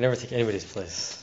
can never take anybody's place.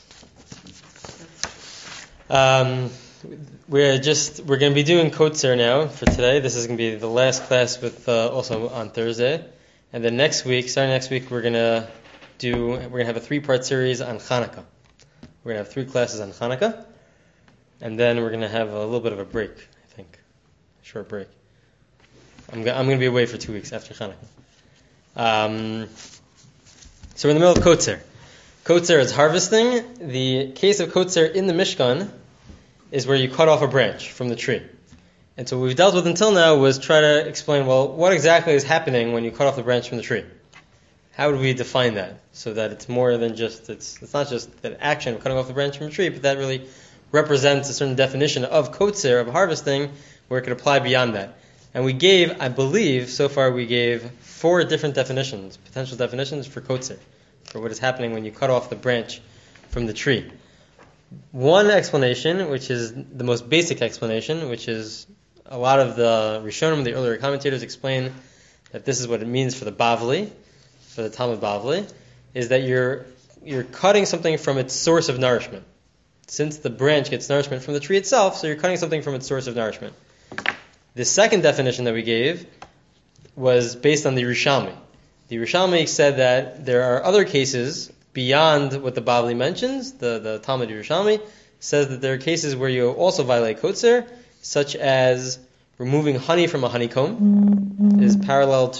We're going to be doing Kotzer now for today. This is going to be the last class with also on Thursday, and then starting next week, we're going to have a 3-part series on Hanukkah. We're going to have 3 classes on Hanukkah, and then we're going to have a little bit of a break. I think, a short break. I'm going to be away for 2 weeks after Hanukkah. So we're in the middle of Kotzer. Kotzer is harvesting. The case of Kotzer in the Mishkan is where you cut off a branch from the tree. And so what we've dealt with until now was try to explain, well, what exactly is happening when you cut off the branch from the tree? How would we define that? So that it's more than just, it's not just that action of cutting off the branch from a tree, but that really represents a certain definition of Kotzer, of harvesting, where it could apply beyond that. And we gave, I believe, so far we gave 4 different definitions, potential definitions for Kotzer, for what is happening when you cut off the branch from the tree. One explanation, which is the most basic explanation, which is a lot of the Rishonim, the earlier commentators, explain that this is what it means for the Bavli, for the Talmud Bavli, is that you're cutting something from its source of nourishment. Since the branch gets nourishment from the tree itself, so you're cutting something from its source of nourishment. The second definition that we gave was based on the Yerushalmi. The Yerushalmi said that there are other cases beyond what the Bavli mentions. The Talmud Yerushalmi says that there are cases where you also violate Kotzer, such as removing honey from a honeycomb is parallel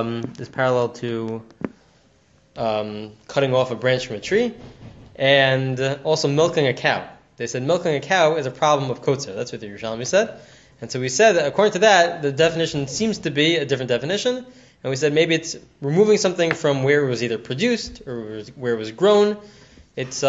to cutting off a branch from a tree, and also milking a cow. They said milking a cow is a problem of Kotzer. That's what the Yerushalmi said. And so we said that according to that, the definition seems to be a different definition. And we said maybe it's removing something from where it was either produced or where it was grown. It's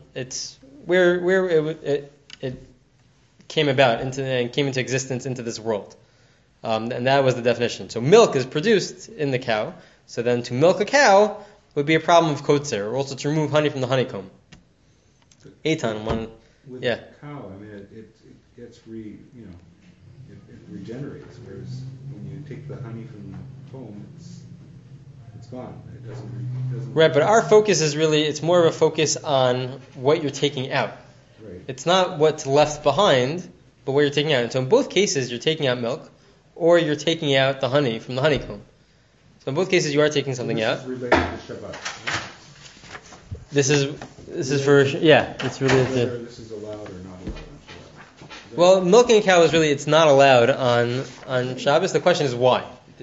where it came about and came into existence into this world. And that was the definition. So milk is produced in the cow. So then to milk a cow would be a problem of Kotzer, or also to remove honey from the honeycomb. Eitan, one, with yeah. Cow, I mean, it gets it regenerates. Whereas when you take the honey from the comb, it's gone. It doesn't. Right, but our focus is really, it's more of a focus on what you're taking out. Right. It's not what's left behind, but what you're taking out. And so in both cases, you're taking out milk, or you're taking out the honey from the honeycomb. So in both cases, you are taking something out. This is related to Shabbat. Right? This is for, yeah, it's really whether this is allowed or not allowed on Shabbat. Well, milking a cow is really, it's not allowed on Shabbos. The question is why.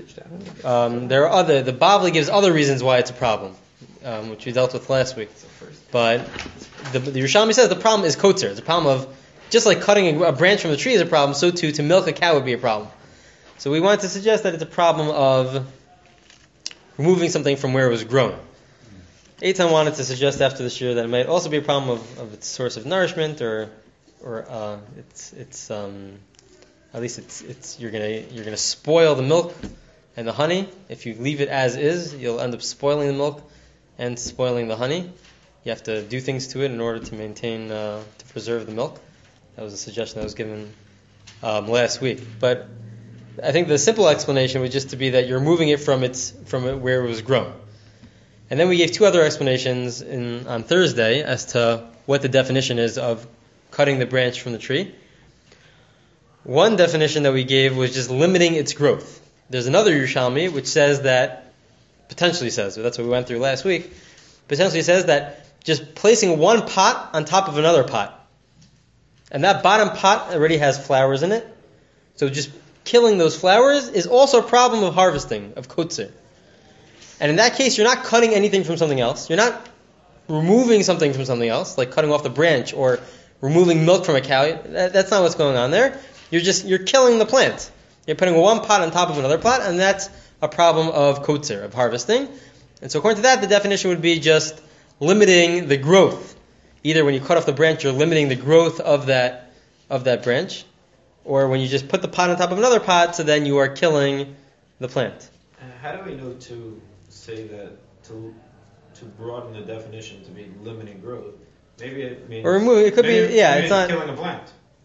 The Bavli gives other reasons why it's a problem, which we dealt with last week. But the Yerushalmi says the problem is Kotzer. It's a problem of, just like cutting a branch from a tree is a problem, so too to milk a cow would be a problem. So we wanted to suggest that it's a problem of removing something from where it was grown. Eitan wanted to suggest after this year that it might also be a problem of its source of nourishment, or it's at least it's you're gonna spoil the milk and the honey. If you leave it as is, you'll end up spoiling the milk and spoiling the honey. You have to do things to it in order to maintain, to preserve the milk. That was a suggestion that was given last week. But I think the simple explanation would just to be that you're moving it from where it was grown. And then we gave 2 other explanations on Thursday as to what the definition is of cutting the branch from the tree. One definition that we gave was just limiting its growth. There's another Yerushalmi which potentially says, that's what we went through last week, potentially says that just placing one pot on top of another pot, and that bottom pot already has flowers in it, so just killing those flowers is also a problem of harvesting, of Kotzer. And in that case, you're not cutting anything from something else. You're not removing something from something else, like cutting off the branch or removing milk from a cow. That's not what's going on there. You're killing the plant. You're putting one pot on top of another pot, and that's a problem of Kotzer, of harvesting. And so according to that, the definition would be just limiting the growth. Either when you cut off the branch, you're limiting the growth of that branch, or when you just put the pot on top of another pot, so then you are killing the plant. How do we know to say that, to broaden the definition to be limiting growth? Maybe it means... Or remove, it could be, yeah, it's not... killing a plant.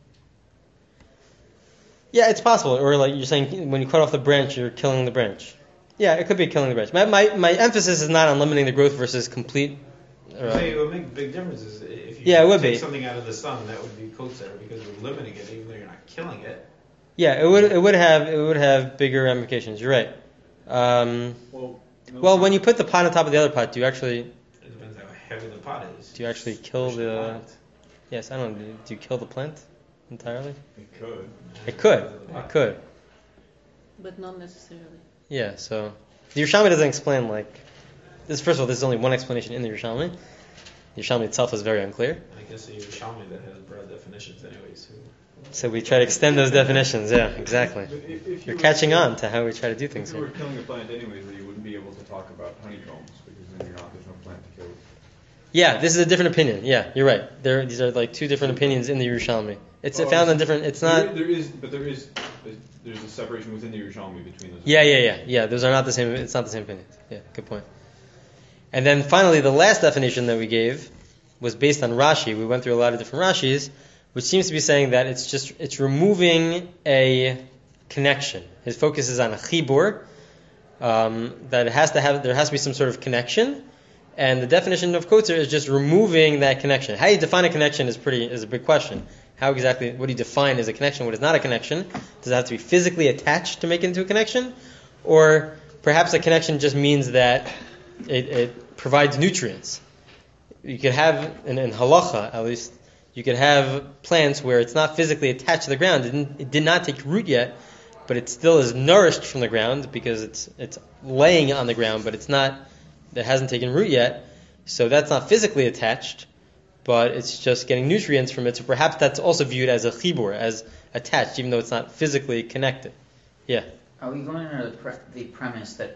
Yeah, it's possible. Or like you're saying, when you cut off the branch, you're killing the branch. Yeah, it could be killing the branch. My emphasis is not on limiting the growth versus complete It would make big differences if you Yeah, it would take be. something out of the sun. That would be kotzer because you're limiting it, even though you're not killing it. Yeah, it would have bigger ramifications. You're right. Well, when you put the pot on top of the other pot, do you actually It depends how heavy the pot is. do you actually kill Push the? pot. Yes, I don't know. Do you kill the plant entirely? It could. It could. It could. But not necessarily. Yeah. So the Yerushalmi doesn't explain like this. First of all, there's only one explanation in the Yerushalmi. The Yerushalmi itself is very unclear. I guess the Yerushalmi that has broad definitions, anyways. So we try to extend those definitions. Yeah, exactly. But if You're were- catching on to how we try to do things If you were here. killing a plant anyways, then you wouldn't be able to talk about honeycombs because then there's no plant to kill. Yeah, this is a different opinion. Yeah, you're right. These are like two different opinions in the Yerushalmi. It's found in different. It's not. There's a separation within the Yerushalmi between those. Yeah. Those are not the same. It's not the same opinions. Yeah, good point. And then finally, the last definition that we gave was based on Rashi. We went through a lot of different Rashis, which seems to be saying that it's removing a connection. His focus is on a chibur, that there has to be some sort of connection, and the definition of kotzer is just removing that connection. How you define a connection is a big question. What do you define as a connection? What is not a connection? Does it have to be physically attached to make it into a connection? Or perhaps a connection just means that it provides nutrients. You could have, in halacha at least, you could have plants where it's not physically attached to the ground. It did not take root yet, but it still is nourished from the ground because it's laying on the ground, but it hasn't taken root yet. So that's not physically attached, but it's just getting nutrients from it. So perhaps that's also viewed as a chibur, as attached, even though it's not physically connected. Yeah. Are we going under the premise that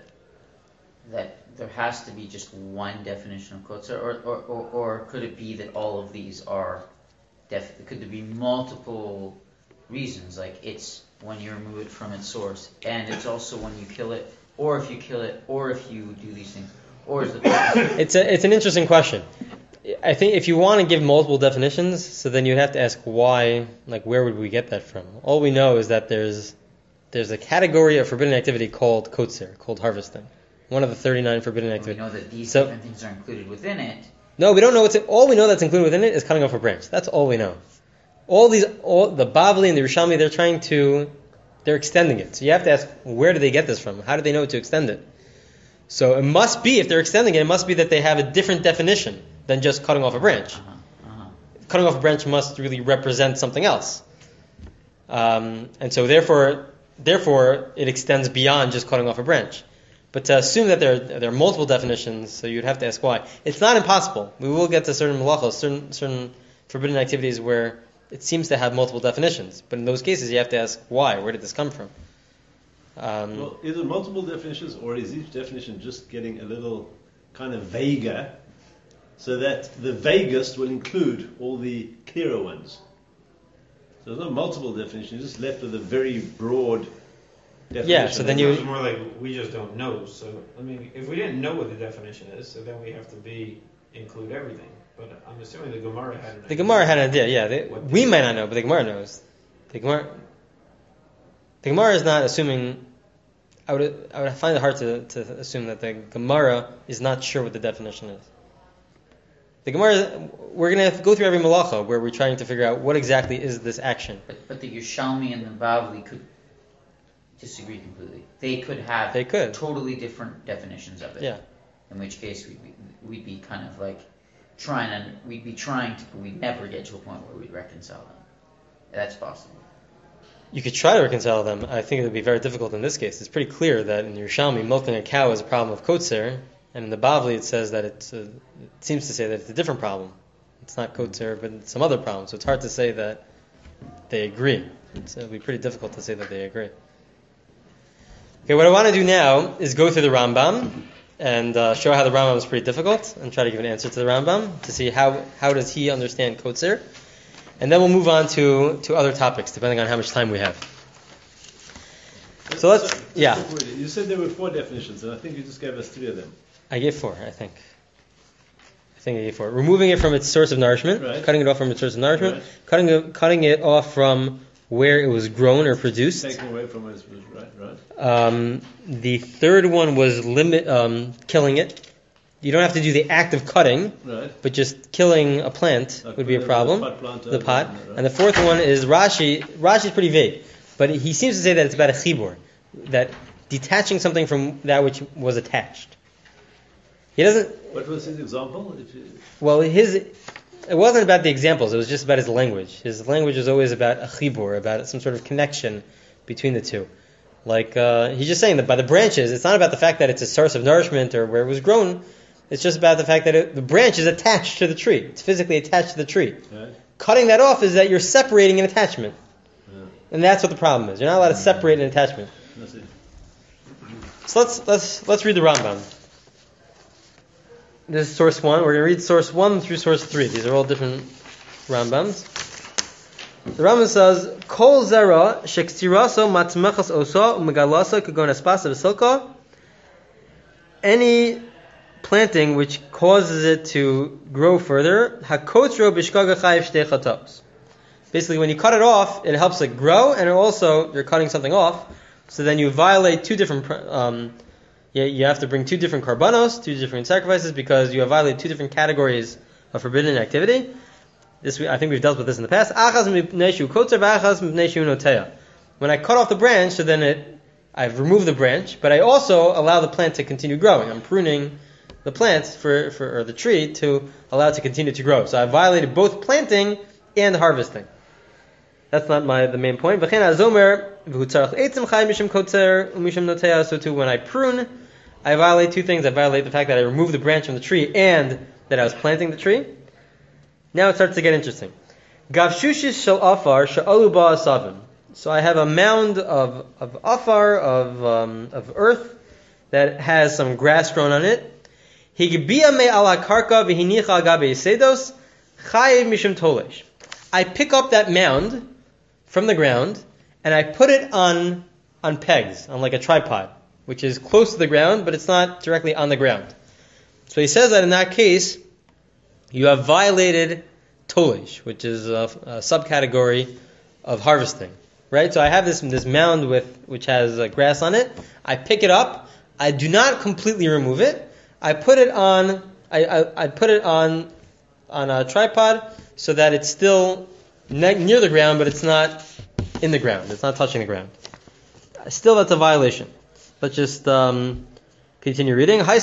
there has to be just one definition of kotzer, or could it be that all of these are could there be multiple reasons? Like it's when you remove it from its source, and it's also when you kill it, or if you kill it, or if you do these things, or is the It's an interesting question. I think if you want to give multiple definitions, so then you'd have to ask why, like where would we get that from? All we know is that there's a category of forbidden activity called kotzer, called harvesting. One of the 39 forbidden we activities. know that these different things are included within it. No, we don't know all we know that's included within it is cutting off a branch. That's all we know. The Bavli and the Yerushalmi, they're extending it. So you have to ask, where do they get this from? How do they know to extend it? So it must be, if they're extending it, it must be that they have a different definition than just cutting off a branch. Cutting off a branch must really represent something else. And so therefore it extends beyond just cutting off a branch. But to assume that there are multiple definitions, so you'd have to ask why. It's not impossible. We will get to certain malachos, certain forbidden activities where it seems to have multiple definitions. But in those cases, you have to ask why. Where did this come from? Well, is it multiple definitions, or is each definition just getting a little kind of vaguer, so that the vaguest will include all the clearer ones? So there's not multiple definitions, you're just left with a very broad definition. Yeah, so then It's more like we just don't know. So I mean, if we didn't know what the definition is, so then we have to include everything. But I'm assuming the Gemara had an idea. The Gemara had an idea, yeah. We might not know, but the Gemara knows. The Gemara is not assuming. I would find it hard to assume that the Gemara is not sure what the definition is. The Gemara, we're going to go through every malacha where we're trying to figure out what exactly is this action. But the Yerushalmi and the Bavli could disagree completely. They could have totally different definitions of it. Yeah. In which case we'd be kind of like we'd never get to a point where we'd reconcile them. That's possible. You could try to reconcile them. I think it would be very difficult in this case. It's pretty clear that in Yerushalmi, milking a cow is a problem of kotzer, and in the Bavli it says that it seems to say that it's a different problem. It's not kotzer, but it's some other problem. So it's hard to say that they agree. It would be pretty difficult to say that they agree. Okay, what I want to do now is go through the Rambam and show how the Rambam is pretty difficult, and try to give an answer to the Rambam to see how does he understand kotzer. And then we'll move on to other topics, depending on how much time we have. So let's, yeah. You said there were 4 definitions, and I think you just gave us 3 of them. I gave 4, I think. I gave 4. Removing it from its source of nourishment, right. Cutting it off from its source of nourishment, right. Cutting it off from where it was grown or produced. Taking away from it was right. The third one was killing it. you don't have to do the act of cutting, Right. but just killing a plant Like would be a the problem. pot plant The over pot. there, right? And the fourth one is Rashi. Rashi's pretty vague, but he seems to say that it's about a chibur, that detaching something from that which was attached. He doesn't. What was his example? Well, it wasn't about the examples. It was just about his language. His language was always about a chibur, about some sort of connection between the two. Like he's just saying that by the branches, it's not about the fact that it's a source of nourishment or where it was grown. It's just about the fact that the branch is attached to the tree. It's physically attached to the tree. Right. Cutting that off is that you're separating an attachment. Yeah. And that's what the problem is. You're not allowed to separate an attachment. That's it. So let's read the Rambam. This is source 1. We're going to read source 1 through source 3. These are all different Rambams. The Rambam says, Kol zera shektiraso matzmechas osa umegalasa kagon espasa v'silka. Any planting which causes it to grow further, hakotro b'shkaga chayiv shtei chatos. Basically, when you cut it off, it helps it grow, and also you're cutting something off. So then you violate two different. You have to bring two different karbanos, two different sacrifices, because you have violated two different categories of forbidden activity. I think we've dealt with this in the past. Achaz mipnei shu kotzer v'achaz mipnei shu noteya. When I cut off the branch, so then I've removed the branch, but I also allow the plant to continue growing. I'm pruning the plant or the tree to allow it to continue to grow. So I violated both planting and harvesting. That's not the main point. So too, when I prune, I violate two things. I violate the fact that I removed the branch from the tree and that I was planting the tree. Now it starts to get interesting. So I have a mound of afar, of earth, that has some grass grown on it. I pick up that mound from the ground, and I put it on pegs, on like a tripod, which is close to the ground, but it's not directly on the ground. So he says that in that case, you have violated tolesh, which is a subcategory of harvesting, right? So I have this mound which has grass on it. I pick it up. I do not completely remove it. I put it on. I put it on a tripod so that it's still near the ground, but it's not in the ground. It's not touching the ground. Still, that's a violation. Let's just continue reading. If I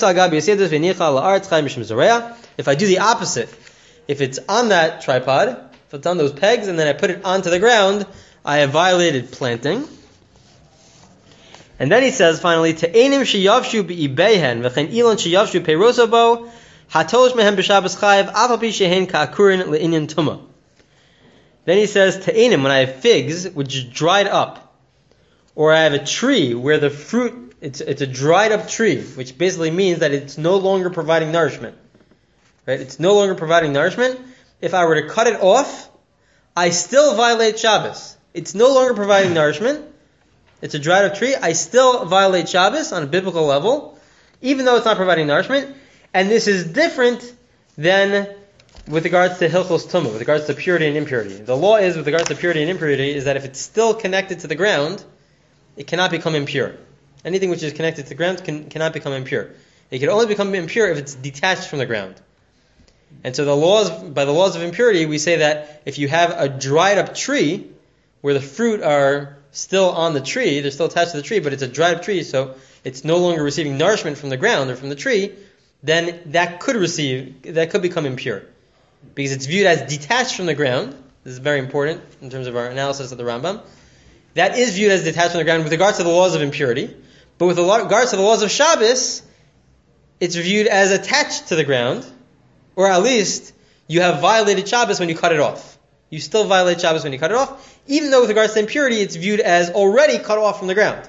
do the opposite, if it's on that tripod, if it's on those pegs, and then I put it onto the ground, I have violated planting. And then he says finally, Te'enim sheyavshu be'ibehen v'chen ilon sheyavshu peirosabo hatosh mehem b'shabas chayiv afapi shehen ka'akurin le'inyan tuma. Then he says, Te'enim, when I have figs, which is dried up, or I have a tree where the fruit, it's a dried up tree, which basically means that it's no longer providing nourishment. Right? It's no longer providing nourishment. If I were to cut it off, I still violate Shabbos. It's no longer providing nourishment. It's a dried up tree. I still violate Shabbos on a biblical level, even though it's not providing nourishment. And this is different than with regards to Hilchos Tumah, with regards to purity and impurity. The law is, with regards to purity and impurity, is that if it's still connected to the ground, it cannot become impure. Anything which is connected to the ground cannot become impure. It can only become impure if it's detached from the ground. And so by the laws of impurity, we say that if you have a dried up tree, where the fruit are still on the tree, they're still attached to the tree, but it's a dried up tree, so it's no longer receiving nourishment from the ground or from the tree, then that could become impure. Because it's viewed as detached from the ground. This is very important in terms of our analysis of the Rambam. That is viewed as detached from the ground with regards to the laws of impurity. But with regards to the laws of Shabbos, it's viewed as attached to the ground, or at least you have violated Shabbos when you cut it off. You still violate Shabbos when you cut it off, even though with regards to impurity, it's viewed as already cut off from the ground,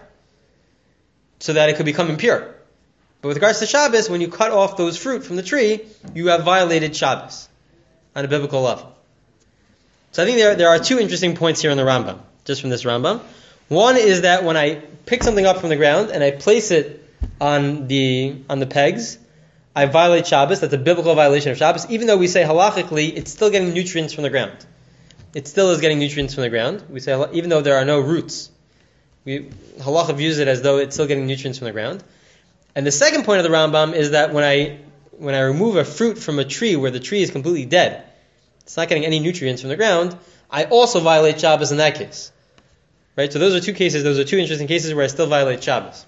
so that it could become impure. But with regards to Shabbos, when you cut off those fruit from the tree, you have violated Shabbos on a biblical level. So I think there are two interesting points here in the Rambam, just from this Rambam. One is that when I pick something up from the ground and I place it on the pegs, I violate Shabbos. That's a biblical violation of Shabbos. Even though we say halachically, it's still getting nutrients from the ground. It still is getting nutrients from the ground. We say even though there are no roots, halacha views it as though it's still getting nutrients from the ground. And the second point of the Rambam is that when I when I remove a fruit from a tree where the tree is completely dead, it's not getting any nutrients from the ground, I also violate Shabbos in that case. Right? So those are two cases. Those are two interesting cases where I still violate Shabbos.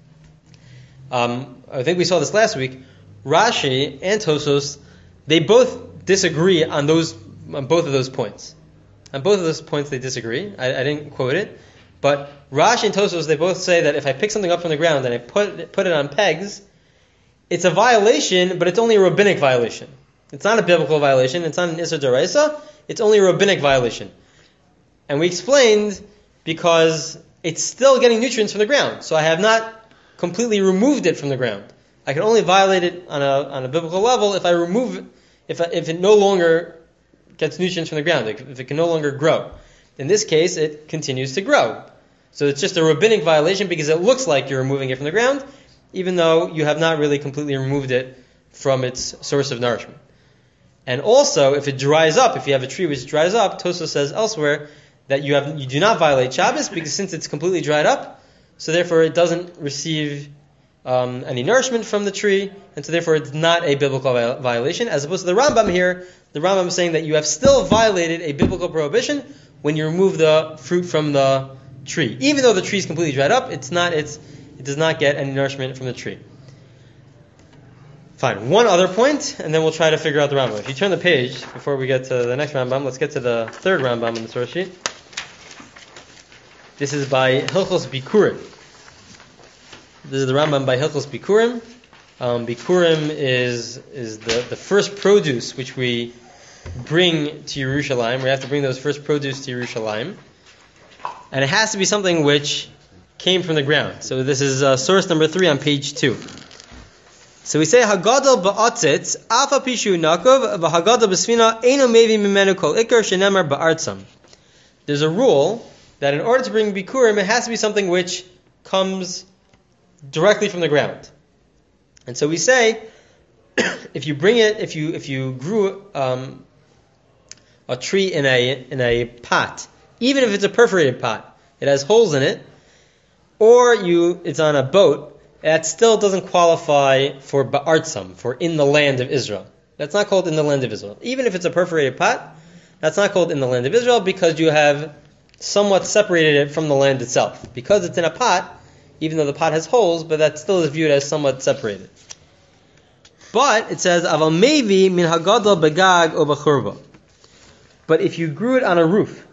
I think we saw this last week. Rashi and Tosos, they both disagree on both of those points. On both of those points, they disagree. I didn't quote it, but Rashi and Tosos, they both say that if I pick something up from the ground and I put it on pegs, it's a violation, but it's only a rabbinic violation. It's not a biblical violation. It's not an Issur D'Oraisa. It's only a rabbinic violation. And we explained because it's still getting nutrients from the ground. So I have not completely removed it from the ground. I can only violate it on a biblical level if I remove it, if it no longer gets nutrients from the ground, if it can no longer grow. In this case, it continues to grow. So it's just a rabbinic violation because it looks like you're removing it from the ground, even though you have not really completely removed it from its source of nourishment. And also, if it dries up, if you have a tree which dries up, Tosos says elsewhere that you do not violate Shabbos because since it's completely dried up, so therefore it doesn't receive any nourishment from the tree, and so therefore it's not a biblical violation. As opposed to the Rambam here, the Rambam is saying that you have still violated a biblical prohibition when you remove the fruit from the tree. Even though the tree is completely dried up, it does not get any nourishment from the tree. Fine. One other point, and then we'll try to figure out the Rambam. If you turn the page, before we get to the next Rambam, let's get to the third Rambam in the source sheet. This is by Hilchos Bikurim. This is the Rambam by Hilchos Bikurim. Bikurim is the first produce which we bring to Yerushalayim. We have to bring those first produce to Yerushalayim. And it has to be something which came from the ground. So this is source number 3 on page 2. So we say Hagadol ba'atzitz afa pishu nakov v'hagadol b'sfina eino mevi mimenu kol ikar shenemar ba'artzam. There's a rule that in order to bring bikurim, it has to be something which comes directly from the ground. And so we say, if you grew a tree in a pot, even if it's a perforated pot, it has holes in it, or it's on a boat, that still doesn't qualify for ba'artzam, for in the land of Israel. That's not called in the land of Israel. Even if it's a perforated pot, that's not called in the land of Israel because you have somewhat separated it from the land itself. Because it's in a pot, even though the pot has holes, but that still is viewed as somewhat separated. But it says, Aval mevi min hagadol begag o b'churba. But if you grew it on a roof,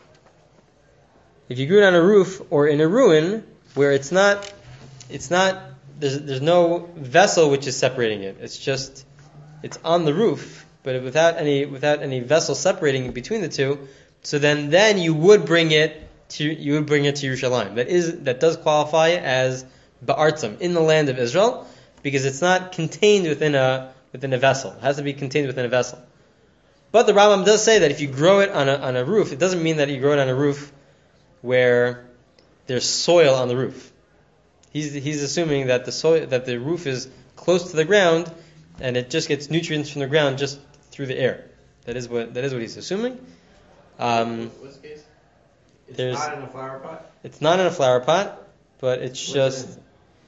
or in a ruin where it's not, there's no vessel which is separating it. It's on the roof, but without any vessel separating between the two. So then you would bring it to Yerushalayim. That does qualify as ba'artzam, in the land of Israel, because it's not contained within a vessel. It has to be contained within a vessel. But the Rambam does say that if you grow it on a roof, it doesn't mean that you grow it on a roof where there's soil on the roof. He's assuming that the roof is close to the ground and it just gets nutrients from the ground just through the air. That is what he's assuming. What's the case? It's not in a flower pot? It's not in a flower pot, but it's just...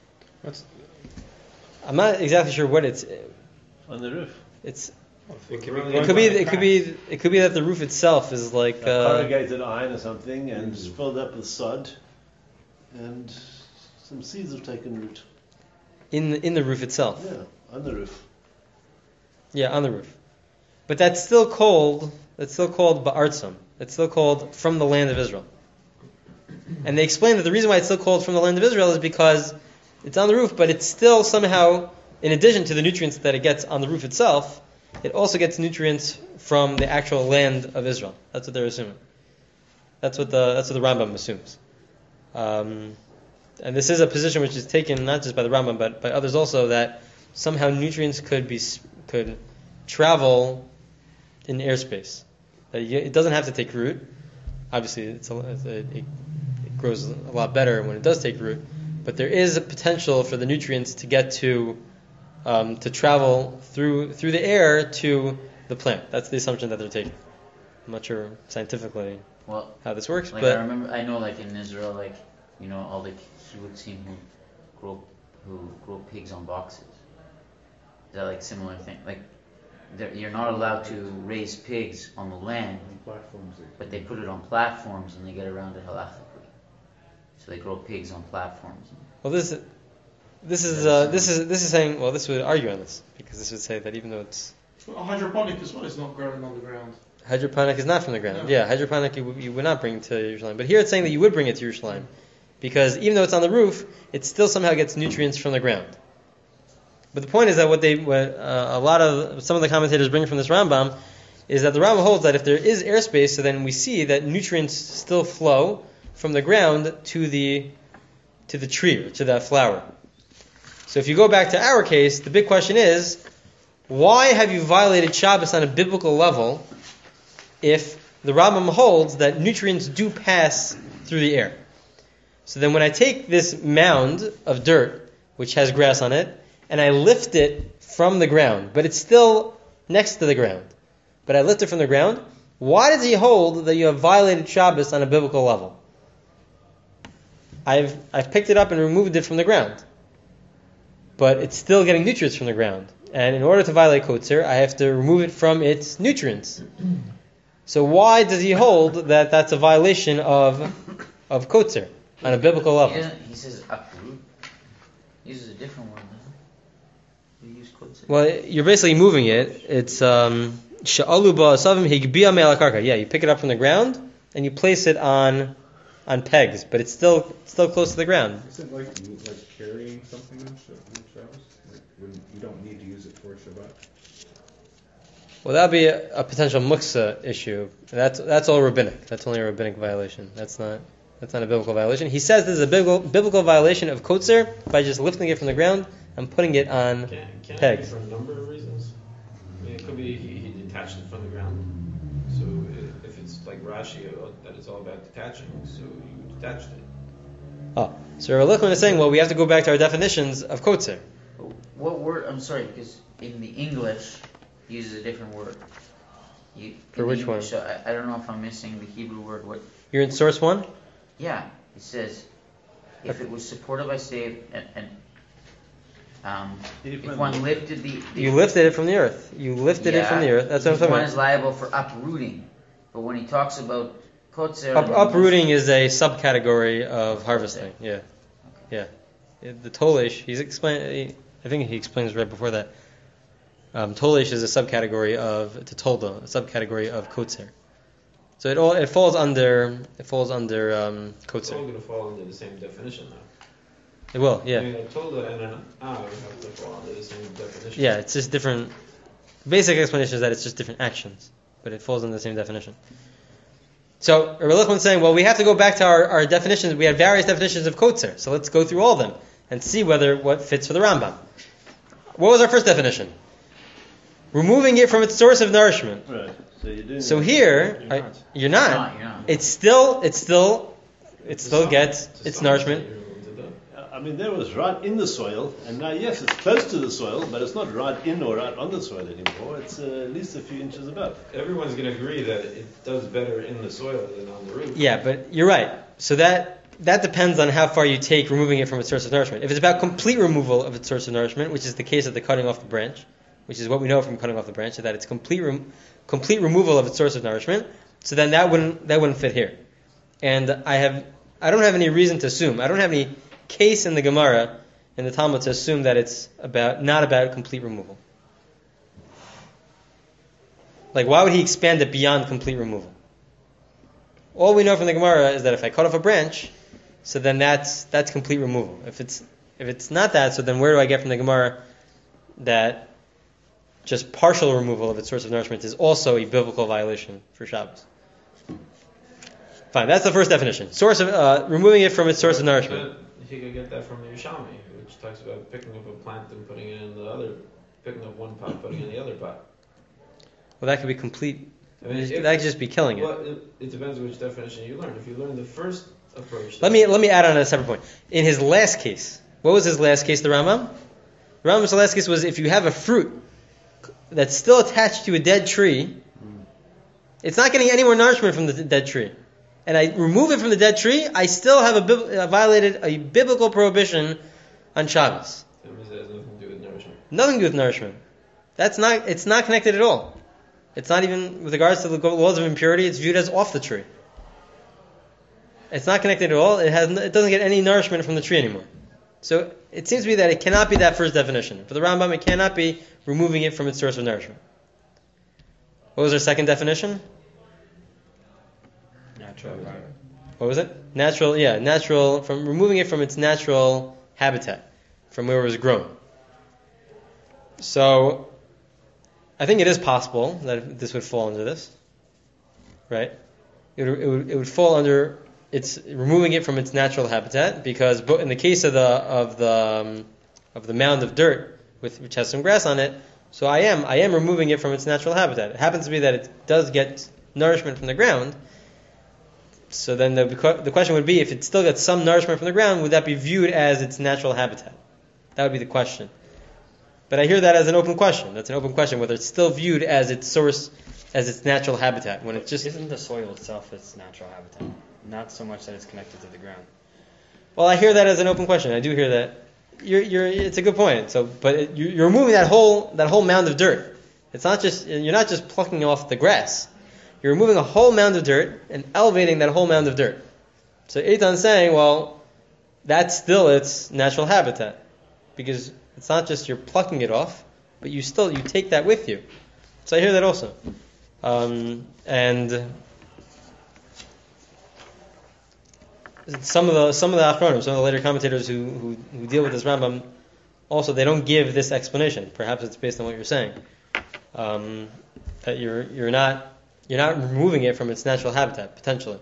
I'm not exactly sure what it's... On the roof. It It could be that the roof itself is like... corrugated iron or something, and it's filled up with sod, and some seeds have taken root. In the roof itself. Yeah, on the roof. Yeah, on the roof. But that's still called ba'artzam. It's still called from the land of Israel. And they explain that the reason why it's still called from the land of Israel is because it's on the roof, but it's still somehow, in addition to the nutrients that it gets on the roof itself, it also gets nutrients from the actual land of Israel. That's what they're assuming. That's what the Rambam assumes. And this is a position which is taken not just by the Rambam, but by others also, that somehow nutrients could travel in airspace. That it doesn't have to take root. Obviously, it grows a lot better when it does take root. But there is a potential for the nutrients to get to travel through the air to the plant. That's the assumption that they're taking. I'm not sure scientifically how this works. Like but I know like in Israel, like all the kibbutzim who grow pigs on boxes. that like similar thing? Like, you're not allowed to raise pigs on the land, On platforms. but they put it on platforms and they get around it halachically. So they grow pigs on platforms. Well, this is saying, well, this would argue on this, because this would say that even though it's Hydroponic as well is not growing on the ground. hydroponic is not from the ground. No. Yeah, hydroponic you would not bring to Yerushalayim. But here it's saying that you would bring it to Yerushalayim, because even though it's on the roof, it still somehow gets nutrients from the ground. But the point is that some of the commentators bring from this Rambam is that the Rambam holds that if there is airspace, so then we see that nutrients still flow from the ground to the tree, or to that flower. So if you go back to our case, the big question is, why have you violated Shabbos on a biblical level if the Rambam holds that nutrients do pass through the air? So then when I take this mound of dirt, which has grass on it, and I lift it from the ground, but it's still next to the ground, but I lift it from the ground, why does he hold that you have violated Shabbos on a biblical level? I've picked it up and removed it from the ground, but it's still getting nutrients from the ground. And in order to violate Kotzer, I have to remove it from its nutrients. So why does he hold that that's a violation of Kotzer on a biblical level? He says uproot. He uses a different word, doesn't he? He uses kotzer. Well, you're basically moving it. It's sha'alu ba'asavim higbia me'al karka. Yeah, you pick it up from the ground and you place it on pegs, but it's still close to the ground. Is it like carrying something on Shabbos? Like when you don't need to use it for Shabbat? Well, that would be a potential muksa issue. That's all rabbinic. That's only a rabbinic violation. That's not a biblical violation. He says this is a biblical violation of kotzer by just lifting it from the ground and putting it on Can pegs. it be for a number of reasons? I mean, it could be he detached it from the ground. So if it's like Rashi, that it's all about detaching, so you detached it. Oh, so Rav Lichtman is saying, well, we have to go back to our definitions of kotzer. What word? I'm sorry, because in the English, he uses a different word. For which one? So I don't know if I'm missing the Hebrew word. What? You're in source 1? Yeah, it says if it was supported by stave if one lifted the You lifted it from the earth. You lifted it from the earth. That's what I'm talking one about. is liable for uprooting, but when he talks about kotzer, Uprooting is a subcategory of harvesting. Yeah. The tolish, he's explained. I think he explains right before that. Tolish is a subcategory of tetolda, a subcategory of kotzer. So it falls under It's all kotzer. going to fall under the same definition, though. It will, I yeah. mean, a tola and an would have to fall under the same definition. Yeah, it's just different. Basic explanation is that it's just different actions, but it falls under the same definition. So Rav Lichtman's saying, well, we have to go back to our definitions. We had various definitions of kotzer, so let's go through all of them and see what fits for the Rambam. What was our first definition? Removing it from its source of nourishment. Right. So you're doing So that. here, you're not. You're not. It still gets its nourishment. I mean, there was right in the soil, and now, yes, it's close to the soil, but it's not right in or right on the soil anymore. It's at least a few inches above. Everyone's going to agree that it does better in the soil than on the roof. Yeah, but you're right. So that depends on how far you take removing it from its source of nourishment. If it's about complete removal of its source of nourishment, which is the case of the cutting off the branch, which is what we know from cutting off the branch, that it's complete removal of its source of nourishment, so then that wouldn't fit here. And I don't have any reason to assume. I don't have any case in the Gemara, in the Talmud, to assume that it's not about complete removal. Like, why would he expand it beyond complete removal? All we know from the Gemara is that if I cut off a branch, so then that's complete removal. If it's not that, so then where do I get from the Gemara that just partial removal of its source of nourishment is also a biblical violation for Shabbos? Fine, that's the first definition. Source of removing it from its source of nourishment. He could get that from the Yerushalmi, which talks about picking up a plant and putting it in the other, picking up one pot, putting it in the other pot. Well, that could be complete. I mean, that could just be killing it. Well, it depends which definition you learn. If you learn the first approach, Let me add on a separate point. In his last case, what was his last case, the Rambam? The Rambam's last case was if you have a fruit that's still attached to a dead tree, it's not getting any more nourishment from the dead tree, and I remove it from the dead tree, I still have violated a biblical prohibition on Shabbos. that means it has nothing to do with nourishment. Nothing to do with nourishment. It's not connected at all. It's not even, with regards to the laws of impurity, it's viewed as off the tree. It's not connected at all. It doesn't get any nourishment from the tree anymore. So it seems to be that it cannot be that first definition. For the Rambam, it cannot be removing it from its source of nourishment. What was our second definition? Natural. What was it? Natural, from removing it from its natural habitat, from where it was grown. So, I think it is possible that this would fall under this, right? It would fall under its removing it from its natural habitat, because in the case of the mound of dirt which has some grass on it, so I am removing it from its natural habitat. It happens to be that it does get nourishment from the ground. So then the question would be, if it still gets some nourishment from the ground, would that be viewed as its natural habitat? That would be the question. But I hear that as an open question. That's an open question, whether it's still viewed as its source, as its natural habitat. When it's just isn't the soil itself its natural habitat, not so much that it's connected to the ground. Well, I hear that as an open question. I do hear that. It's a good point. So, but you're removing that whole mound of dirt. It's not just, you're not just plucking off the grass. You're removing a whole mound of dirt and elevating that whole mound of dirt. So Eitan's saying, well, that's still its natural habitat, because it's not just you're plucking it off, but you take that with you. So I hear that also. And some of the Achronim, some of the later commentators who deal with this Rambam, also they don't give this explanation. Perhaps it's based on what you're saying, that you're not removing it from its natural habitat potentially.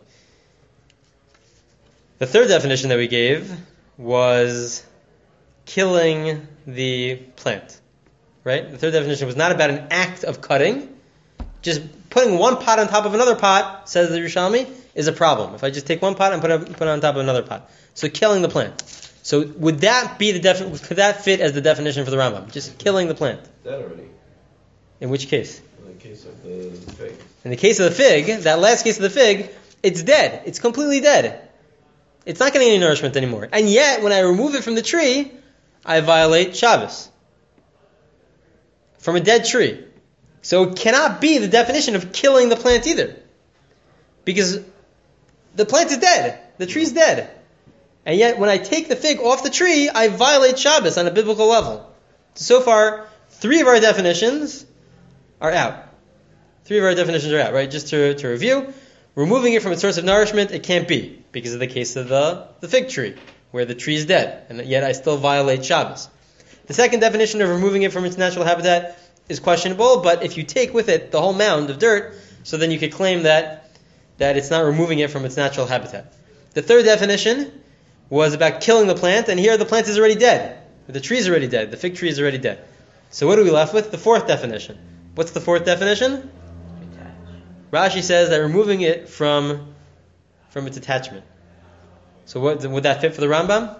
The third definition that we gave was killing the plant. Right? The third definition was not about an act of cutting. Just putting one pot on top of another pot, says the Yerushalmi, is a problem. If I just take one pot and put it on top of another pot. So killing the plant. So would that be could that fit as the definition for the Rambam? Just killing the plant. That already. In which case? In the case of the fig. In the case of the fig, that last case of the fig, it's dead. It's completely dead. It's not getting any nourishment anymore. And yet, when I remove it from the tree, I violate Shabbos. From a dead tree. So it cannot be the definition of killing the plant either. Because the plant is dead. The tree's dead. And yet, when I take the fig off the tree, I violate Shabbos on a biblical level. So far, 3 of our definitions are out. 3 of our definitions are out, right? Just to review, removing it from its source of nourishment, it can't be, because of the case of the fig tree, where the tree is dead, and yet I still violate Shabbos. The second definition of removing it from its natural habitat is questionable, but if you take with it the whole mound of dirt, so then you could claim that it's not removing it from its natural habitat. The third definition was about killing the plant, and here the plant is already dead. The tree is already dead. The fig tree is already dead. So what are we left with? The fourth definition. What's the fourth definition? Rashi says that removing it from its attachment. So would that fit for the Rambam?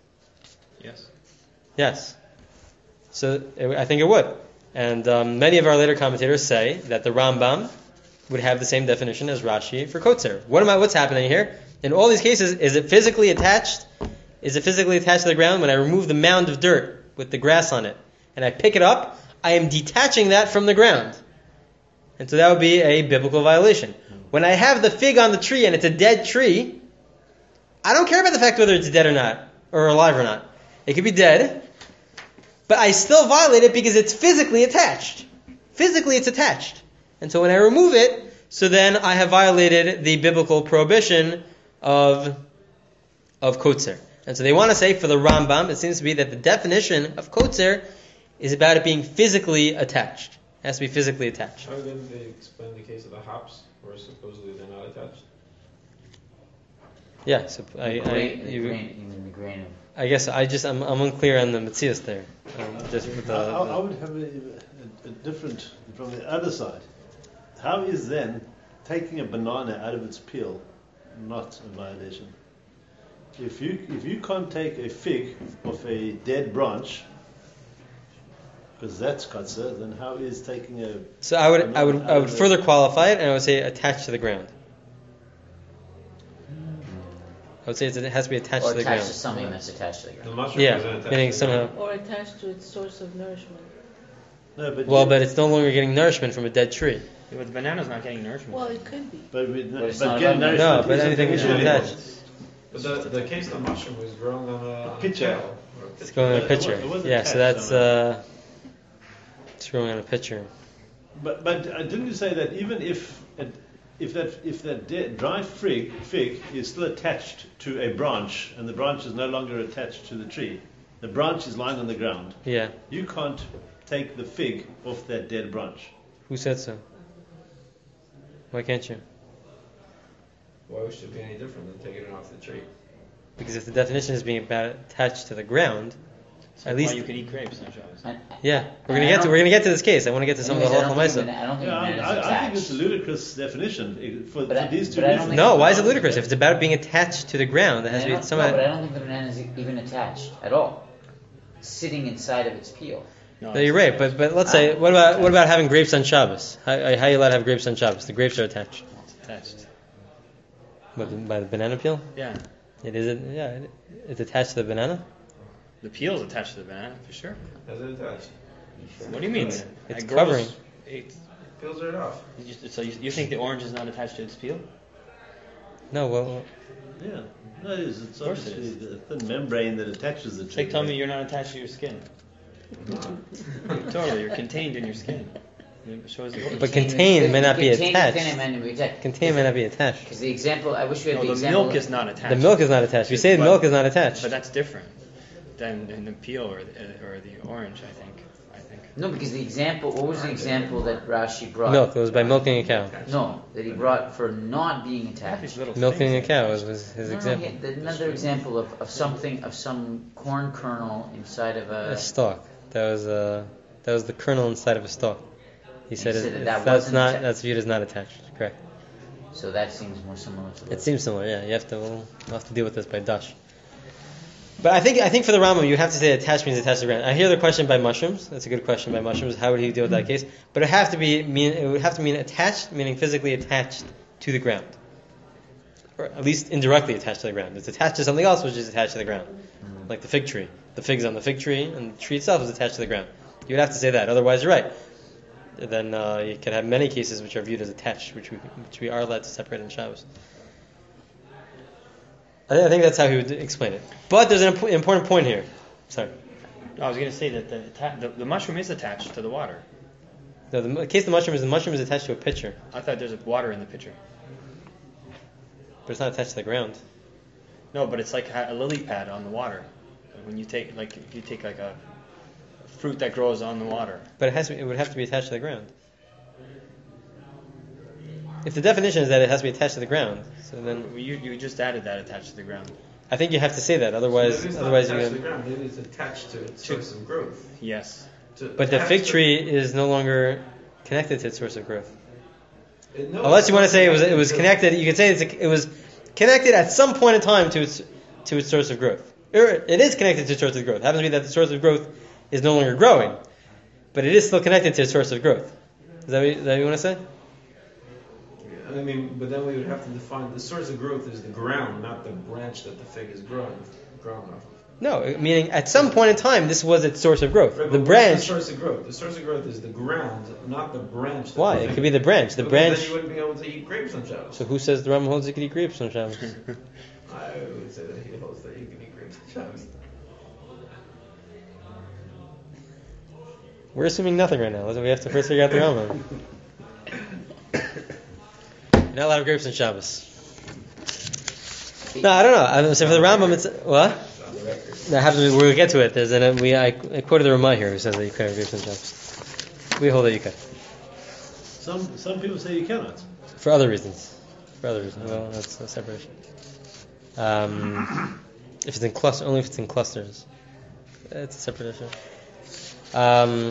Yes. So I think it would. And many of our later commentators say that the Rambam would have the same definition as Rashi for kotzer. What's happening here? In all these cases, is it physically attached? Is it physically attached to the ground? When I remove the mound of dirt with the grass on it and I pick it up, I am detaching that from the ground. And so that would be a biblical violation. When I have the fig on the tree and it's a dead tree, I don't care about the fact whether it's dead or not, or alive or not. It could be dead, but I still violate it because it's physically attached. Physically it's attached. And so when I remove it, so then I have violated the biblical prohibition of kotzer. And so they want to say for the Rambam, it seems to be that the definition of kotzer is about it being physically attached. It has to be physically attached. How then they explain the case of the hops, where supposedly they're not attached? Yeah, so the grain of... I guess I'm unclear on the Metzias there. I would have a different, from the other side. How is then taking a banana out of its peel not a violation? If you can't take a fig off a dead branch, because that's kotzer, then how is taking a... So I would further qualify it, and I would say attached to the ground. I would say it has to be attached or to the attached ground. to something that's attached to the The ground. mushroom Yeah, isn't attached meaning to the somehow. ground. Or attached to its source of nourishment. No, but Well, but it's no longer getting nourishment from a dead tree. Yeah, but the banana's not getting nourishment. Well, it could be. but it's but not getting about- No, nourishment but isn't anything is really attached. But the case of mushroom was growing on a Pitcher. pail or a It's pitcher. growing on a It pitcher. wasn't Yeah, so attached that's somehow. it's growing on a pitcher. But didn't you say that even if that dry fig is still attached to a branch and the branch is no longer attached to the tree, the branch is lying on the ground, Yeah. you can't take the fig off that dead branch. Who said so? Why can't you? Why should it be any different than taking it off the tree? Because if the definition is being attached to the ground, So at why least you could eat grapes on Shabbos. yeah, we're gonna get to this case. I want to get to some of the Anyways, halacha I ma'aser. don't think Yeah, the banana is I think attached. it's a ludicrous definition for But I- these two but I don't reasons. think- No, why is it ludicrous? If it's about being attached to the ground, it has to be No, somehow. but I don't think the banana is even attached at all. It's sitting inside of its peel. No, No, you're right, but let's say what about having grapes on Shabbos? How are you allowed to have grapes on Shabbos? The grapes are attached. it's attached. By the banana peel? Yeah, It's attached to the banana? the peel's attached to the banana for sure. Is it attached? What do you mean? It's It covering. It's, Peels right off. so you think the orange is not attached to its peel? No, well, Yeah, no, it is. It's Of course it obviously the thin membrane that attaches the It's tree. like telling me you're not attached to your skin. Totally, you're contained in your skin. It shows the but contained may not be Contained attached. within it may not be attached. Contained may not be attached. Because the example, I wish we had No, the the example. milk is not attached. The milk is not attached. We say the milk is not attached. But that's different than the peel or the orange. I think. No, because the example. What was the example that Rashi brought? Milk. It was by milking a cow. No, that he brought for not being attached. These little Milking a things. cow was his No, example. he had another example of something, of some corn kernel inside of A a. stalk. That was the kernel inside of a stalk. He said, said that that's wasn't not atta- that's viewed as not attached. Correct. So that seems more similar to. It seems similar. Yeah, we'll have to deal with this by Dash. But I think for the Rambam you have to say attached means attached to the ground. I hear the question by mushrooms. That's a good question by mushrooms. How would he deal with that case? But it would have to mean attached, meaning physically attached to the ground, or at least indirectly attached to the ground. It's attached to something else which is attached to the ground, like the fig tree. The fig's on the fig tree, and the tree itself is attached to the ground. You would have to say that. Otherwise, you're right. Then you can have many cases which are viewed as attached, which we are allowed to separate in Shabbos. I think that's how he would explain it. But there's an important point here. Sorry. I was going to say that the mushroom is attached to the water. No, the case of the mushroom is attached to a pitcher, I thought there's water in the pitcher. but it's not attached to the ground. No, but it's like a lily pad on the water. When you take if you take like a fruit that grows on the water. But it would have to be attached to the ground. If the definition is that it has to be attached to the ground, so then You just added that attached to the ground. I think you have to say that. Otherwise, Maybe it's not otherwise attached you. to the ground. Maybe it's attached to its source of growth. Yes. But the fig tree is no longer connected to its source of growth. No, Unless you want to say it was connected, you could say it was connected at some point in time to its source of growth. It is connected to its source of growth. It happens to be that the source of growth is no longer growing, but it is still connected to its source of growth. Is that what you want to say? I mean, but then we would have to define the source of growth is the ground, not the branch that the fig is growing off of. No, meaning at some point in time, this was its source of growth. Right, The but what's branch. the source of growth. The source of growth is the ground, not the branch. That Why? the It fig- could be the branch. The Because branch. Then you wouldn't be able to eat grapes on Shabbos. So who says the Rambam holds you could eat grapes on Shabbos? I would say that he holds that you can eat grapes on Shabbos. We're assuming nothing right now. We have to first figure out the Rambam. You're not allowed to have grapes on Shabbos. No, I don't know. So for the Rambam, it's what? We'll get to it. I quoted the Ramah here who says that you can have grapes on Shabbos. We hold that you can. Some people say you cannot. For other reasons. Well, that's a separate issue. If it's in only if it's in clusters. It's a separate issue.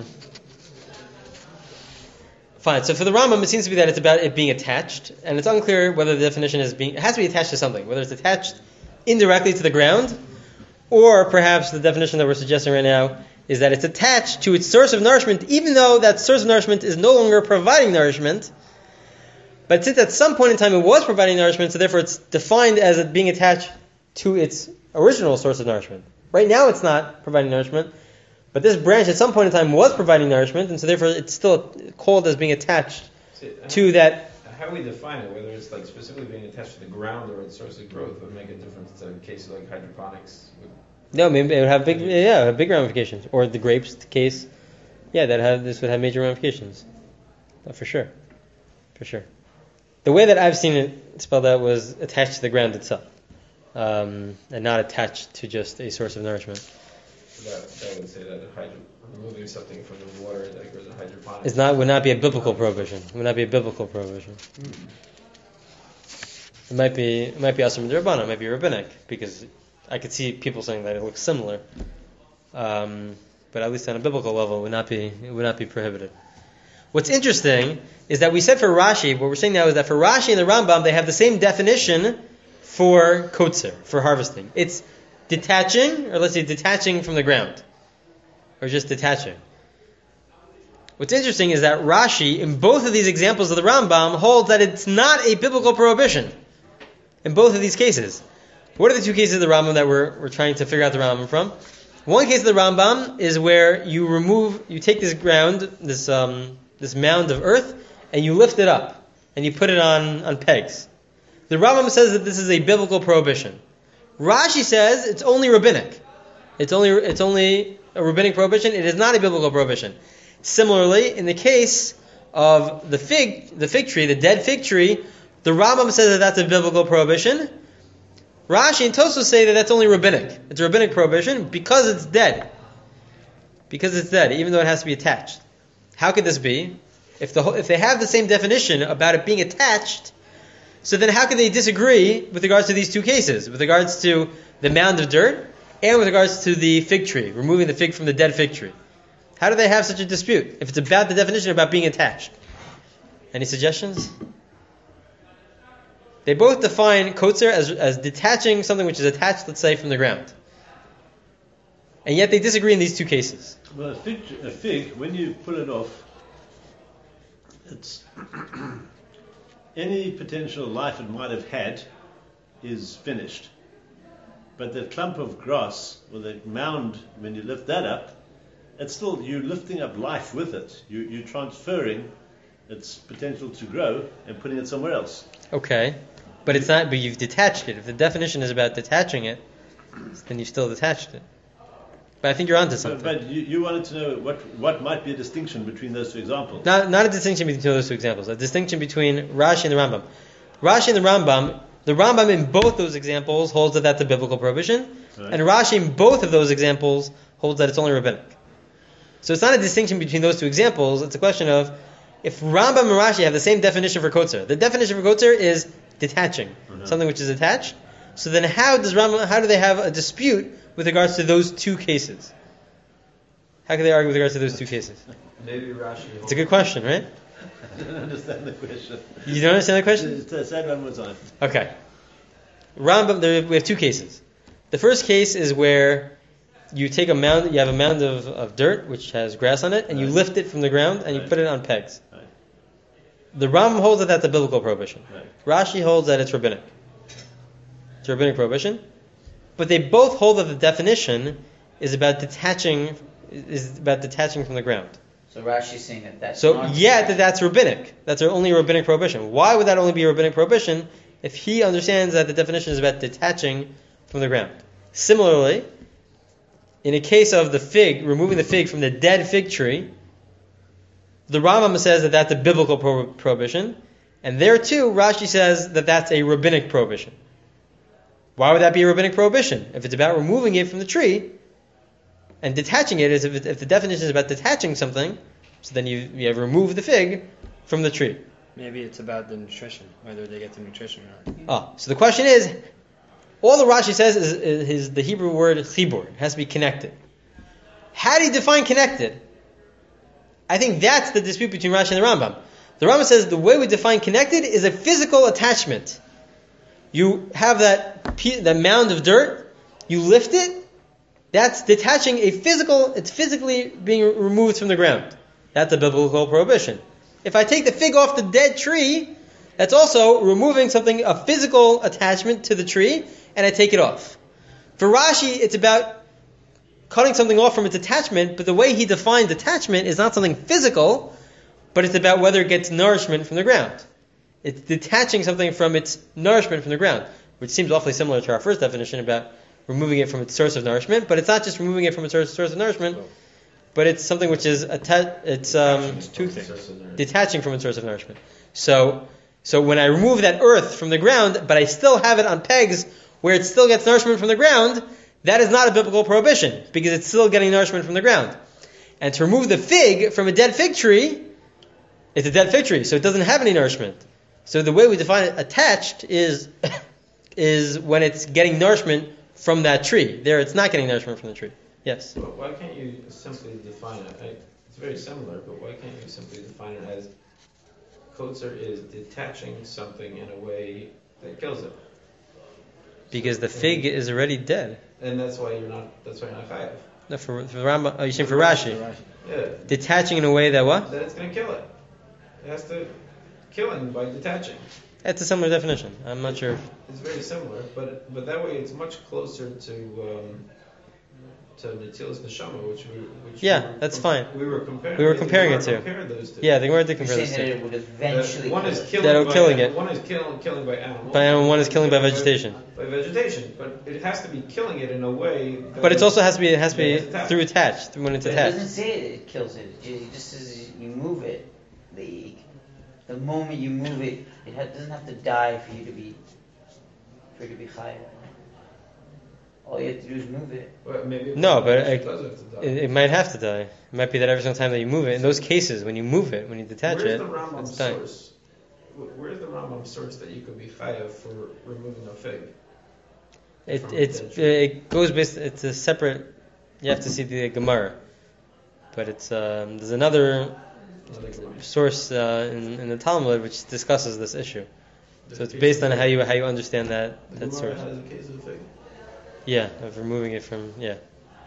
Fine. So for the Rambam, it seems to be that it's about it being attached, and it's unclear whether the definition is it has to be attached to something, whether it's attached indirectly to the ground, or perhaps the definition that we're suggesting right now is that it's attached to its source of nourishment, even though that source of nourishment is no longer providing nourishment. But since at some point in time it was providing nourishment, so therefore it's defined as it being attached to its original source of nourishment. Right now it's not providing nourishment, but this branch at some point in time was providing nourishment, and so therefore it's still called as being attached to that. How do we define it? Whether it's like specifically being attached to the ground or its source of growth would make a difference to cases like hydroponics. No, maybe it would have big ramifications. Or the grapes case, this would have major ramifications. For sure. The way that I've seen it spelled out was attached to the ground itself, and not attached to just a source of nourishment. That would say that removing something from the water that grows in hydroponics Would not be a biblical prohibition. It would not be a biblical prohibition. It might be asur midrabanan, it might be rabbinic, because I could see people saying that it looks similar. But at least on a biblical level, it would not be prohibited. What's interesting is that we said for Rashi, what we're saying now is that for Rashi and the Rambam, they have the same definition for kotzer, for harvesting. It's detaching, or let's say detaching from the ground, or just detaching. What's interesting is that Rashi, in both of these examples of the Rambam, holds that it's not a biblical prohibition. In both of these cases. What are the two cases of the Rambam that we're trying to figure out the Rambam from? One case of the Rambam is where you take this ground, this mound of earth, and you lift it up, and you put it on pegs. The Rambam says that this is a biblical prohibition. Rashi says it's only rabbinic. It's only a rabbinic prohibition. It is not a biblical prohibition. Similarly, in the case of the fig tree, the dead fig tree, the Rambam says that that's a biblical prohibition. Rashi and Tosfos say that that's only rabbinic. It's a rabbinic prohibition because it's dead. Because it's dead, even though it has to be attached. How could this be? If they have the same definition about it being attached, so then how can they disagree with regards to these two cases? With regards to the mound of dirt and with regards to the fig tree, removing the fig from the dead fig tree. How do they have such a dispute if it's about the definition about being attached? Any suggestions? They both define kotzer as detaching something which is attached, let's say, from the ground. And yet they disagree in these two cases. Well, a fig, when you pull it off, it's any potential life it might have had is finished. But the clump of grass, or the mound, when you lift that up, it's still, you're lifting up life with it. You're transferring its potential to grow and putting it somewhere else. Okay. But it's not, but you've detached it. If the definition is about detaching it, then you've still detached it. But I think you're onto something. But you wanted to know what might be a distinction between those two examples. Not a distinction between those two examples. A distinction between Rashi and the Rambam. Rashi and the Rambam in both those examples holds that that's a biblical prohibition, right. And Rashi in both of those examples holds that it's only rabbinic. So it's not a distinction between those two examples. It's a question of if Rambam and Rashi have the same definition for kotzer. The definition for kotzer is detaching, something which is attached. So then how do they have a dispute with regards to those two cases? How can they argue with regards to those two cases? Maybe Rashi. It's a good question, right? I don't understand the question. You don't understand the question? Say it one more time. Okay. Rambam, we have two cases. The first case is where you take a mound, you have a mound of dirt which has grass on it, and you lift it from the ground and you put it on pegs. Right. The Rambam holds that that's a biblical prohibition. Right. Rashi holds that it's rabbinic. It's a rabbinic prohibition. But they both hold that the definition is about detaching from the ground. So Rashi is saying that that's that's rabbinic. That's only a rabbinic prohibition. Why would that only be a rabbinic prohibition if he understands that the definition is about detaching from the ground? Similarly, in a case of the fig, removing the fig from the dead fig tree, the Rambam says that that's a biblical prohibition, and there too, Rashi says that that's a rabbinic prohibition. Why would that be a rabbinic prohibition? If it's about removing it from the tree, and detaching it, is if the definition is about detaching something, so then you have removed the fig from the tree. Maybe it's about the nutrition, whether they get the nutrition or not. So the question is, all the Rashi says is the Hebrew word chibur. It has to be connected. How do you define connected? I think that's the dispute between Rashi and the Rambam. The Rambam says the way we define connected is a physical attachment. You have that mound of dirt, you lift it, that's detaching it's physically being removed from the ground. That's a biblical prohibition. If I take the fig off the dead tree, That's also removing something, a physical attachment to the tree, and I take it off. For Rashi, it's about cutting something off from its attachment, but the way he defines attachment is not something physical, but it's about whether it gets nourishment from the ground. It's detaching something from its nourishment from the ground, which seems awfully similar to our first definition about removing it from its source of nourishment, but it's not just removing it from its source of nourishment, but it's something which is Two things. detaching from its source of nourishment. So when I remove that earth from the ground, but I still have it on pegs where it still gets nourishment from the ground, that is not a biblical prohibition, because it's still getting nourishment from the ground. And to remove the fig from a dead fig tree, it's a dead fig tree, so it doesn't have any nourishment. So the way we define it, attached, is when it's getting nourishment from that tree. There, it's not getting nourishment from the tree. Yes? But why can't you simply define it? It's very similar, but why can't you simply define it as kotzer is detaching something in a way that kills it? Because the fig is already dead. And that's why you're not chayav. No, for Rambam, you're saying for Rashi. Yeah. Detaching in a way that what? That it's going to kill it. It has to kill it by detaching. That's a similar definition. I'm not sure. It's very similar, but that way it's much closer to Netilas Neshama, which that's fine. We were comparing. We were comparing it to. Those two. Yeah, the Gemara did compare You're those saying that two. it would eventually One is kill killing it. One is killing by animals. By animal, one is killing by vegetation. By vegetation, but it has to be killing it in a way. But it also has to be attached. through attached when it's But it attached. doesn't say it kills it. It just says you move it. The moment you move it, doesn't have to die for you to be chayav. All you have to do is move it. Well, maybe No, but it does have to die. it might have to die. It might be that every single time that you move it, in those cases, when you move it, when you detach Where's it, the Rambam it's dying. source? Where's the Rambam source that you could be chayav for removing a fig? It goes based. It's a separate. You have to see the Gemara, but it's there's another source in the Talmud which discusses this issue. So it's based on how you understand that source. Has a case of fig. Yeah, of removing it from yeah.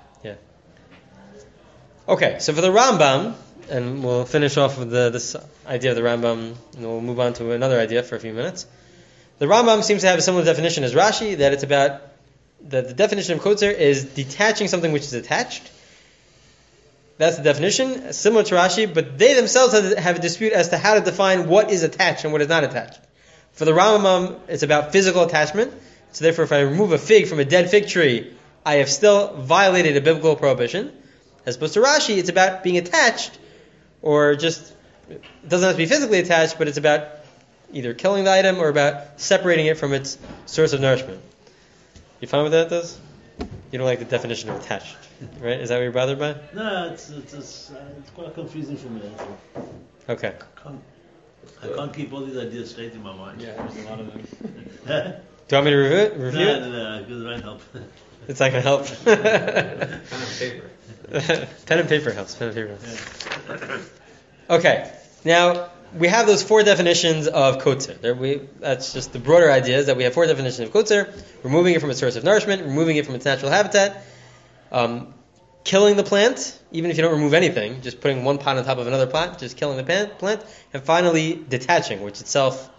Okay, so for the Rambam, and we'll finish off with this idea of the Rambam, and we'll move on to another idea for a few minutes. The Rambam seems to have a similar definition as Rashi, that it's about that the definition of kotzer is detaching something which is attached. That's the definition, similar to Rashi, but they themselves have a dispute as to how to define what is attached and what is not attached. For the Rambam, it's about physical attachment. So therefore, if I remove a fig from a dead fig tree, I have still violated a biblical prohibition. As opposed to Rashi, it's about being attached, or just, it doesn't have to be physically attached, but it's about either killing the item or about separating it from its source of nourishment. You fine with that, Does? You don't like the definition of attached, right? Is that what you're bothered by? No, it's quite confusing for me. Okay. I can't keep all these ideas straight in my mind. Yeah, there's a lot of them. Do you want me to review it? No, because it won't help. It's not going to help. Pen and paper. Pen and paper helps. Pen and paper helps. Okay. Now, we have those four definitions of kotzer. That's just the broader idea, is that we have four definitions of kotzer: removing it from its source of nourishment, removing it from its natural habitat, killing the plant, even if you don't remove anything, just putting one pot on top of another pot, just killing the plant, and finally detaching, which itself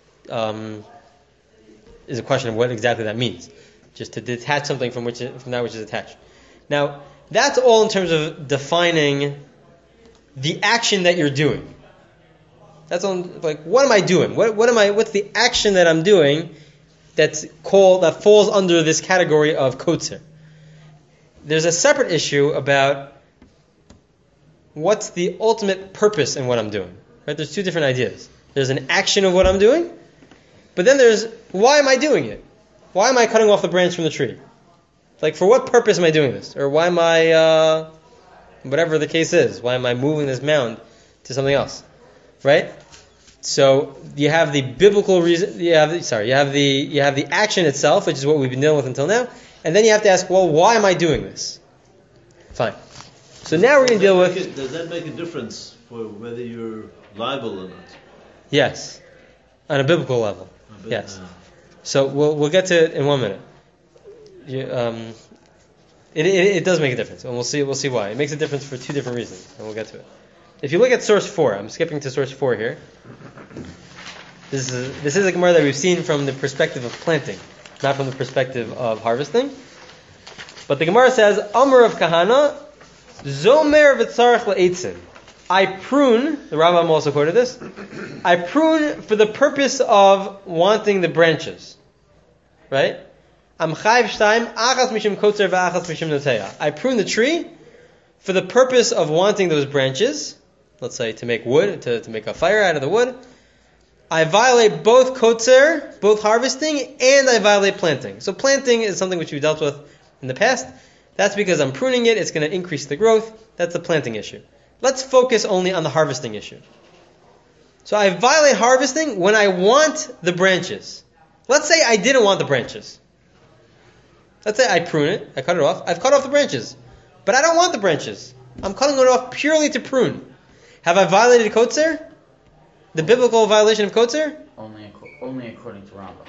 is a question of what exactly that means. Just to detach something from that which is attached. Now, that's all in terms of defining the action that you're doing. That's all, like, what am I doing? What's the action that I'm doing that falls under this category of kotzer? There's a separate issue about what's the ultimate purpose in what I'm doing. Right? There's two different ideas. There's an action of what I'm doing, but then there's, why am I doing it? Why am I cutting off the branch from the tree? Like, for what purpose am I doing this? Or why am I, whatever the case is, why am I moving this mound to something else? Right? So you have the biblical reason. You have the action itself, which is what we've been dealing with until now, and then you have to ask, well, why am I doing this? Fine. So now we're going to deal with. Does that make a difference for whether you're liable or not? Yes, on a biblical level. Yes. So we'll get to it in 1 minute. It does make a difference, and we'll see why. It makes a difference for two different reasons, and we'll get to it. If you look at source 4, I'm skipping to source 4 here. This is a Gemara that we've seen from the perspective of planting, not from the perspective of harvesting. But the Gemara says, Amar of Kahana, Zomer v'tzarech la'etzin. I prune, the Rambam also quoted this, I prune for the purpose of wanting the branches. Right? Am chayv shtaim, achas mishum kotzer v'achas mishum noteya. I prune the tree for the purpose of wanting those branches, let's say to make wood, to make a fire out of the wood. I violate both kotzer, both harvesting, and I violate planting. So planting is something which we dealt with in the past. That's because I'm pruning it, it's going to increase the growth. That's the planting issue. Let's focus only on the harvesting issue. So I violate harvesting when I want the branches. Let's say I didn't want the branches. Let's say I prune it, I cut it off. I've cut off the branches. But I don't want the branches. I'm cutting it off purely to prune. Have I violated kotzer? The biblical violation of kotzer? Only according to Rambam.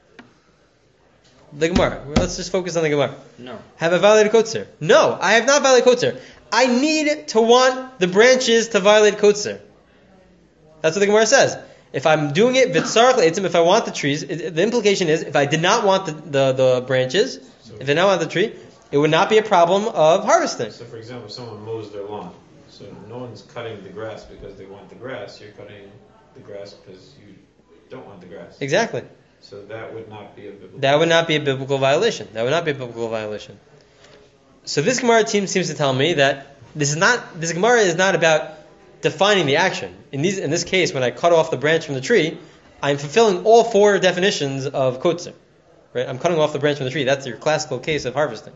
The Gemara. Let's just focus on the Gemara. No. Have I violated kotzer? No, I have not violated kotzer. I need to want the branches to violate kotzer. That's what the Gemara says. If I'm doing it v'tzarech le'etzim, if I want the trees, the implication is if I did not want the branches, if I did not want the tree, it would not be a problem of harvesting. So, for example, if someone mows their lawn, so no one's cutting the grass because they want the grass. You're cutting the grass because you don't want the grass. Exactly. So that would not be a biblical. That would not be a biblical violation. That would not be a biblical violation. So this Gemara seems to tell me that this Gemara is not about defining the action. In this case, when I cut off the branch from the tree, I'm fulfilling all four definitions of kotzer. Right? I'm cutting off the branch from the tree. That's your classical case of harvesting.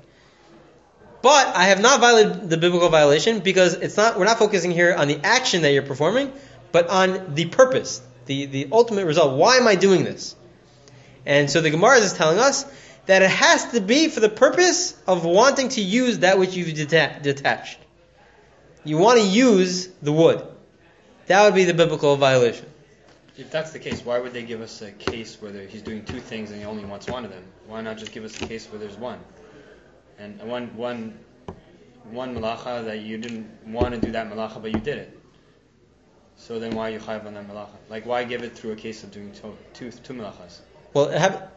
But I have not violated the biblical violation because we're not focusing here on the action that you're performing, but on the purpose, the ultimate result. Why am I doing this? And so the Gemara is telling us that it has to be for the purpose of wanting to use that which you've detached. You want to use the wood. That would be the biblical violation. If that's the case, why would they give us a case where he's doing two things and he only wants one of them? Why not just give us a case where there's one? And one malacha that you didn't want to do that malacha, but you did it. So then why are you chayav on that malacha? Like, why give it through a case of doing two malachas? Well,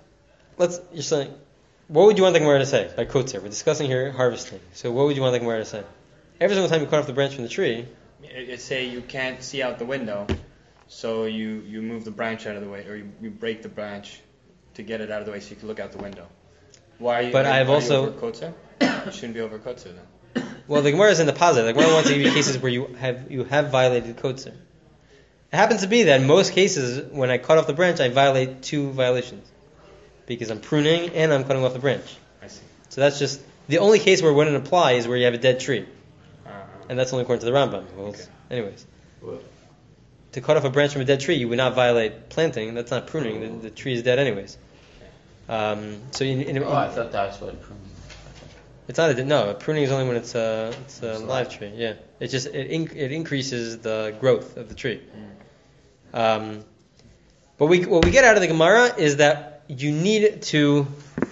you're saying, what would you want the Gemara to say by kotzer? We're discussing here harvesting. So what would you want the Gemara to say? Every single time you cut off the branch from the tree, it say you can't see out the window, so you move the branch out of the way, or you break the branch to get it out of the way so you can look out the window. Why? But I've also over kotzer? It shouldn't be over kotzer then. Well, the Gemara is in the positive. The Gemara wants to give you cases where you have violated kotzer. It happens to be that in most cases, when I cut off the branch, I violate two violations. Because I'm pruning and I'm cutting off the branch. I see. So that's just, the only case where it wouldn't apply is where you have a dead tree. And that's only according to the Rambam. Well, okay. Anyways. To cut off a branch from a dead tree, you would not violate planting. That's not pruning. The tree is dead anyways. I thought that's what pruning was. It's not pruning is only when it's a live tree. Yeah, it increases the growth of the tree. But what we get out of the Gemara is that you need to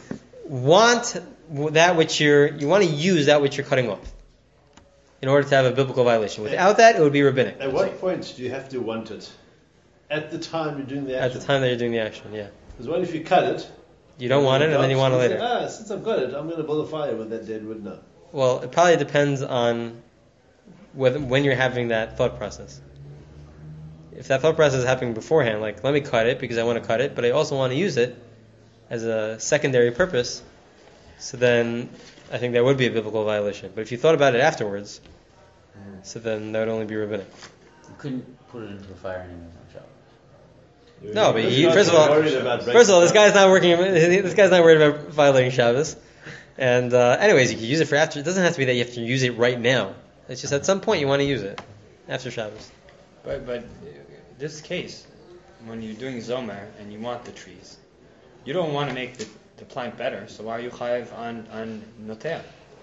want that which you want to use that which you're cutting off in order to have a biblical violation. Without that, it would be rabbinic. At what point do you have to want it? At the time you're doing the action. At the time that you're doing the action, yeah. Because what if you cut it? You don't want it, and then you want it later. Since I've got it, I'm going to build a fire with that dead wood now. Well, it probably depends on when you're having that thought process. If that thought process is happening beforehand, like, let me cut it because I want to cut it, but I also want to use it as a secondary purpose, so then I think that would be a biblical violation. But if you thought about it afterwards, so then that would only be rabbinic. You couldn't put it into a fire anyways on Shabbat. No, but first of all, this guy's not working. This guy's not worried about violating Shabbos. And anyways, you can use it for after. It doesn't have to be that you have to use it right now. It's just at some point you want to use it after Shabbos. But this case, when you're doing zomer and you want the trees, you don't want to make the plant better. So why are you chayiv on notea?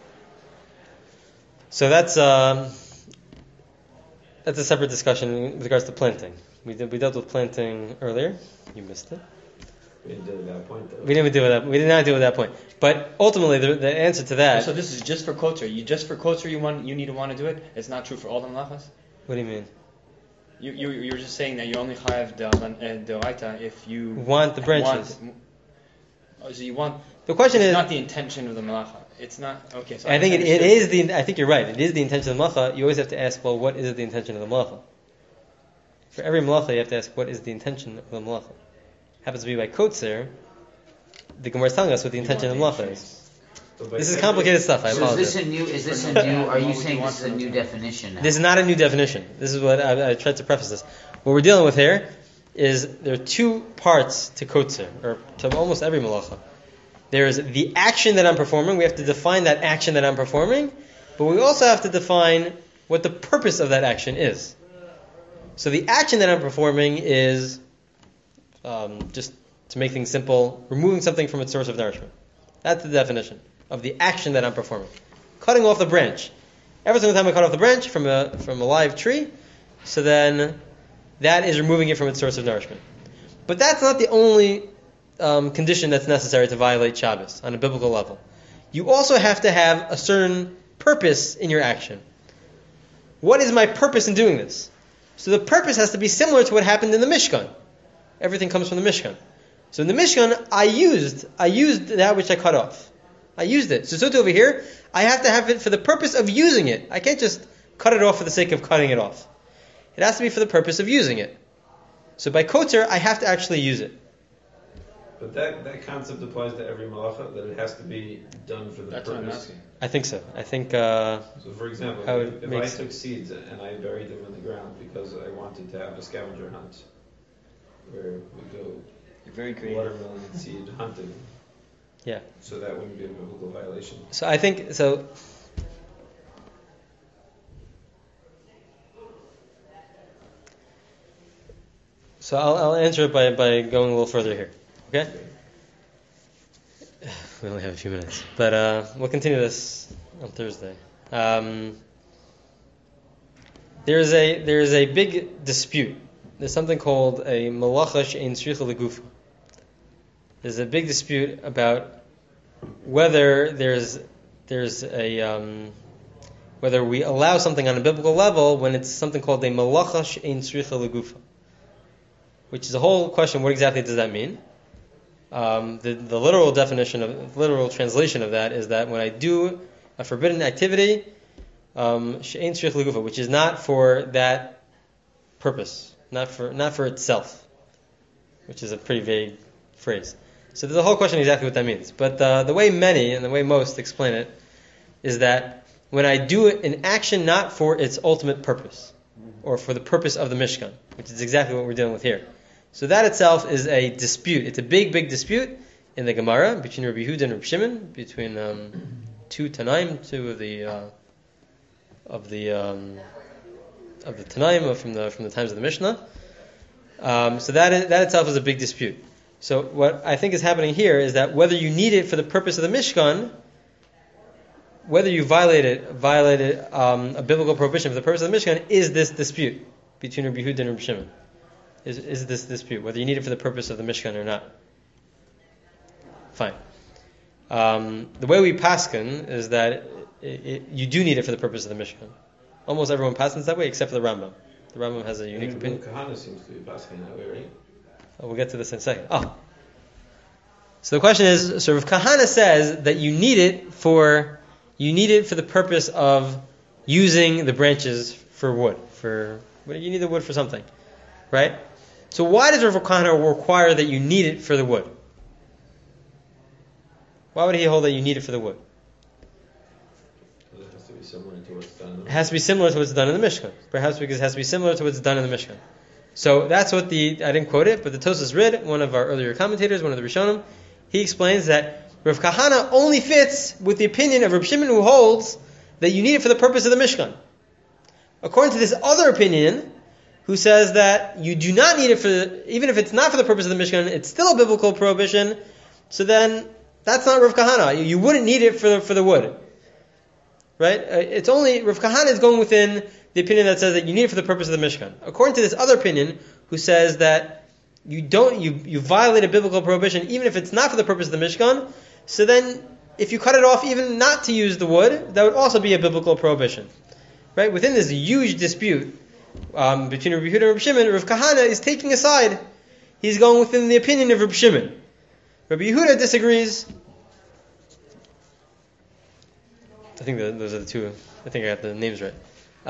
So that's a separate discussion with regards to planting. We dealt with planting earlier. You missed it. We didn't deal with that point, though. We did not deal with that point. But ultimately, the answer to that. So this is just for kotzer. You need to want to do it. It's not true for all the malachas. What do you mean? You're just saying that you only have the Doraita if you Want the branches. So you want. The question It's is not the intention of the malacha. It's not okay. So I think it understood. is the. I think you're right. It is the intention of the malacha. You always have to ask, well, what is the intention of the malacha? For every malacha, you have to ask, what is the intention of the malacha? Happens to be by kotzer. The Gemara is telling us what the intention of the malacha is. So by This is every- complicated stuff. I So apologize. is this a new, are you What would saying you this is a want new from it? definition now? This is not a new definition. This is what I tried to preface this. What we're dealing with here is there are two parts to kotzer, or to almost every malacha. There is the action that I'm performing. We have to define that action that I'm performing, but we also have to define what the purpose of that action is. So the action that I'm performing is, just to make things simple, removing something from its source of nourishment. That's the definition of the action that I'm performing. Cutting off the branch. Every single time I cut off the branch from a live tree, so then that is removing it from its source of nourishment. But that's not the only condition that's necessary to violate Shabbos on a biblical level. You also have to have a certain purpose in your action. What is my purpose in doing this? So the purpose has to be similar to what happened in the Mishkan. Everything comes from the Mishkan. So in the Mishkan, I used that which I cut off. I used it. So too over here, I have to have it for the purpose of using it. I can't just cut it off for the sake of cutting it off. It has to be for the purpose of using it. So by kotzer, I have to actually use it. But that concept applies to every malacha, that it has to be done for the That's what I'm purpose. asking. I think so. I think. So, for example, I would if make I sense. took seeds and I buried them in the ground because I wanted to have a scavenger hunt, where we go You're very creative. watermelon seed hunting, Yeah. so that wouldn't be a biblical violation. So I think so. So I'll answer it by going a little further here. Okay. We only have a few minutes, but we'll continue this on Thursday. There's a big dispute. There's something called a malacha she'ein tzricha legufa. There's a big dispute about whether whether we allow something on a biblical level when it's something called a malacha she'ein tzricha legufa, which is a whole question. What exactly does that mean? The literal literal translation of that is that when I do a forbidden activity, she'ein tzricha legufa, which is not for that purpose, not for itself, which is a pretty vague phrase. So there's a whole question exactly what that means. But the way many and the way most explain it is that when I do an action not for its ultimate purpose, or for the purpose of the Mishkan, which is exactly what we're dealing with here. So that itself is a dispute. It's a big dispute in the Gemara between Rabbi Yehuda and Rabbi Shimon, between two Tanaim, two of the Tanaim from the times of the Mishnah. So that itself is a big dispute. So what I think is happening here is that whether you need it for the purpose of the Mishkan, whether you violated a biblical prohibition for the purpose of the Mishkan, is this dispute between Rabbi Yehuda and Rabbi Shimon. Is this dispute, whether you need it for the purpose of the Mishkan or not. Fine. The way we paskin is that you do need it for the purpose of the Mishkan. Almost everyone paskins that way except for the Rambam. The Rambam has a unique opinion. Kahana seems to be passing that way, right? We'll get to this in a second. So the question is, so Rav Kahana says that you need it for the purpose of using the branches for wood. You need the wood for something, right? So why does Rav Kahana require that you need it for the wood? Why would he hold that you need it for the wood? It has to be similar to what's done. It has to be similar to what's done in the Mishkan. Perhaps because it has to be similar to what's done in the Mishkan. So that's what I didn't quote it, but the Tosas Rid, one of our earlier commentators, one of the Rishonim, he explains that Rav Kahana only fits with the opinion of Rav Shimon, who holds that you need it for the purpose of the Mishkan. According to this other opinion, who says that you do not need it even if it's not for the purpose of the Mishkan, it's still a biblical prohibition, so then that's not Rav Kahana. You wouldn't need it for the wood. Right? It's only, Rav Kahana is going within the opinion that says that you need it for the purpose of the Mishkan. According to this other opinion, who says that you violate a biblical prohibition even if it's not for the purpose of the Mishkan, so then if you cut it off even not to use the wood, that would also be a biblical prohibition. Right? Within this huge dispute between Rabbi Yehuda and Rabbi Shimon, Rav Kahana is taking a side. He's going within the opinion of Rabbi Shimon. Rabbi Yehuda disagrees. I think those are the two. I think I got the names right.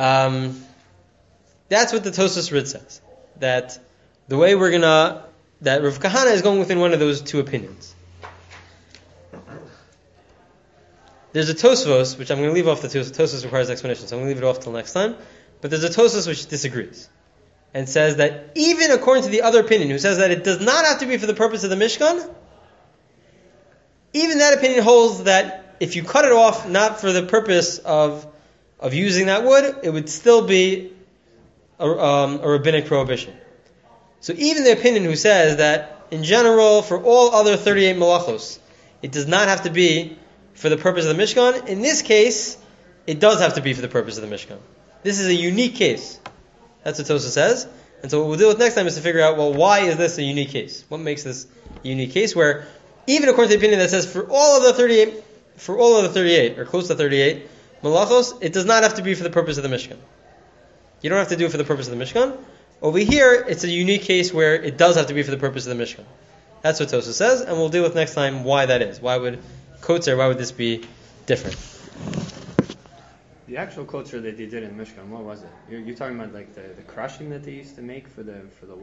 That's what the Tosfos Rid says. That the way that Rav Kahana is going within one of those two opinions. There's a Tosfos, which I'm going to leave off the Tosfos. Tosfos requires explanation, so I'm going to leave it off till next time. But there's a Tosfos which disagrees and says that even according to the other opinion, who says that it does not have to be for the purpose of the Mishkan, even that opinion holds that if you cut it off not for the purpose of using that wood, it would still be a rabbinic prohibition. So even the opinion who says that in general, for all other 38 malachos, it does not have to be for the purpose of the Mishkan, in this case, it does have to be for the purpose of the Mishkan. This is a unique case. That's what Tosfos says. And so what we'll deal with next time is to figure out, well, why is this a unique case? What makes this a unique case where, even according to the opinion that says for all of the 38, or close to 38, malachos, it does not have to be for the purpose of the Mishkan. You don't have to do it for the purpose of the Mishkan. Over here, it's a unique case where it does have to be for the purpose of the Mishkan. That's what Tosfos says, and we'll deal with next time why that is. Why would this be different? The actual kotzer that they did in Mishkan, what was it? You're talking about like the crushing that they used to make for the